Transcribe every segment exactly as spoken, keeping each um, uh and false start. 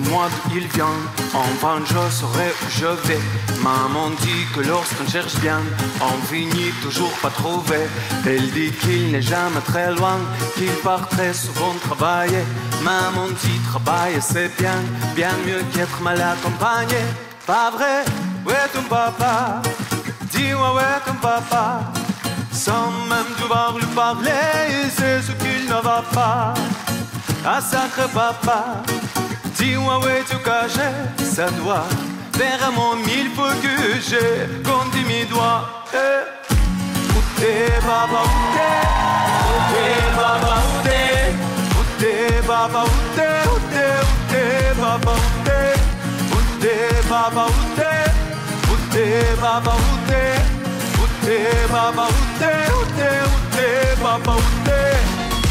moi d'où il vient, enfin je saurai où je vais. Maman dit que lorsqu'on cherche bien, on finit toujours pas trouver. Elle dit qu'il n'est jamais très loin, qu'il part très souvent travailler. Maman dit travailler c'est bien, bien mieux qu'être mal accompagné. Pas vrai, où est ton papa? Dis-moi où est ton papa? Sans même devoir lui parler, c'est ce qu'il ne va pas. Ah sacré papa, dis-moi où es-tu caché? Ça doit faire mon mille fois que j'ai compté mes doigts. Eh. Où t'es papa, où t'es? Où t'es papa, où t'es? Où t'es papa, où t'es? Où t'es, où t'es papa, où t'es? Où t'es papa, où t'es? Où t'es papa, où t'es? Où t'es papa, où t'es? Où t'es, où t'es papa, où t'es?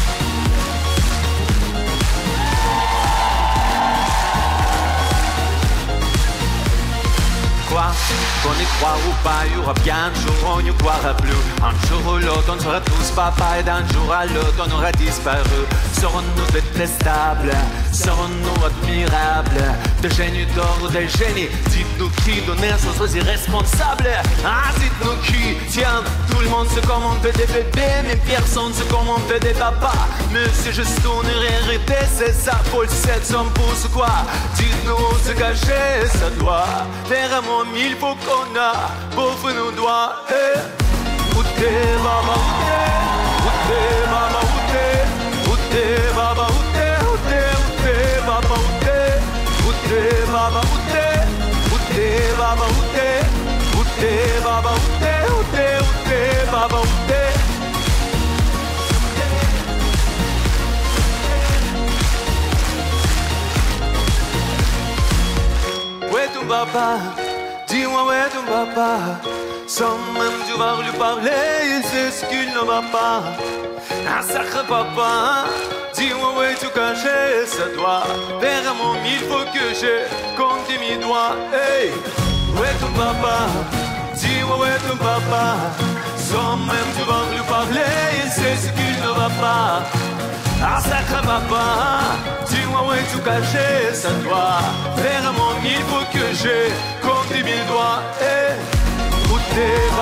Quoi qu'on y croit ou pas, il y aura bien un jour on n'y croira plus. Un jour ou l'autre on sera tous papa et d'un jour à l'autre on aura disparu. Serons-nous détestables? Serons-nous admirables? Des génies d'or ou des génies? Dites-nous qui donnait aux irresponsables? Ah, dites-nous qui? Tiens, tout le monde sait comment on fait des bébés, mais personne sait comment on fait des papas. Mais c'est juste une réalité, c'est ça, faut le sept cents pouces quoi. Dites-nous se cacher, ça doit faire un mon mille faut qu'on a, pauvre nos doigts. Eh. Où t'es maman, où t'es? Où t'es maman, où t'es? Où t'es maman, où t'es? Où t'es, où t'es maman, où t'es? Où t'es maman, où t'es? Où t'es maman, où t'es? Où t'es maman, où t'es? Où t'es, où t'es maman, où t'es? Où est ton papa? Dis-moi où est ton papa? Sans même devoir lui parler, il sait ce qu'il ne va pas. Un sacré papa, dis-moi où es-tu caché? Ça doit faire mon mille fois que j'ai compté mes doigts. Hey, où est ton papa? Dis-moi où est ton papa? Sans même devoir lui parler, il sait ce qu'il ne va pas. Un sacré papa, dis-moi où es-tu caché? Ça doit faire mon mille fois que j'ai compté mes doigts. Hey, où t'es?